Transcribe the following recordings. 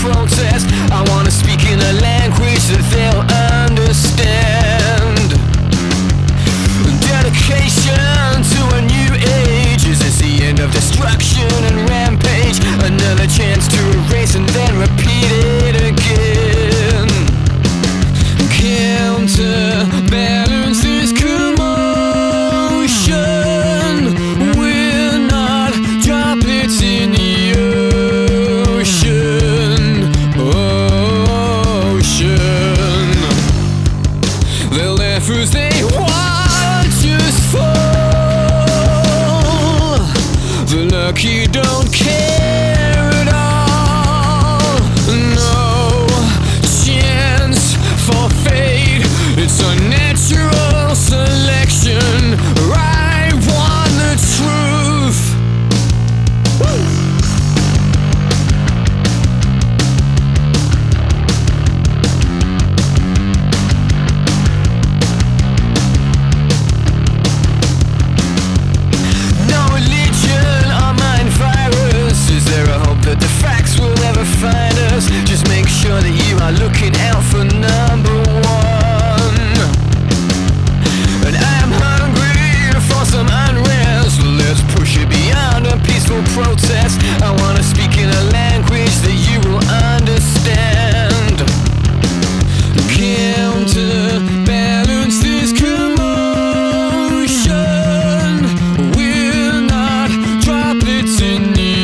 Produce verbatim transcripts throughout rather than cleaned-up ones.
protest. I wanna speak in a language that they'll understand. Dedication to a new age. Is this the end of destruction and rampage? Another chance to erase and then repeat it again. Counterbalance this commotion. We're not droplets in the ocean. Ocean. The leffers they watch us fall. The lucky don't care at all. No chance for fate. It's a natural selection. I want the truth. Woo! No religion or mind virus. Is there a hope that the facts will ever find us? Just make sure that you are looking out for number one. And I'm hungry for some unrest. Let's push it beyond a peaceful protest. I wanna speak in a language that you will understand. Counterbalance this commotion. We're not droplets in the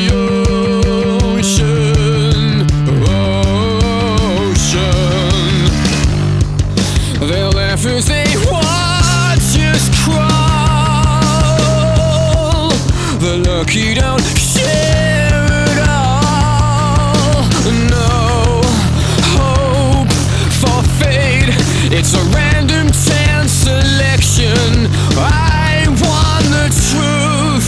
ocean. Ocean. They'll laugh as they watch us crawl. The lucky don't share it all. No hope for fate. It's a random chance selection. I want the truth.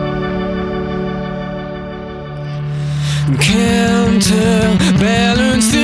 Counterbalance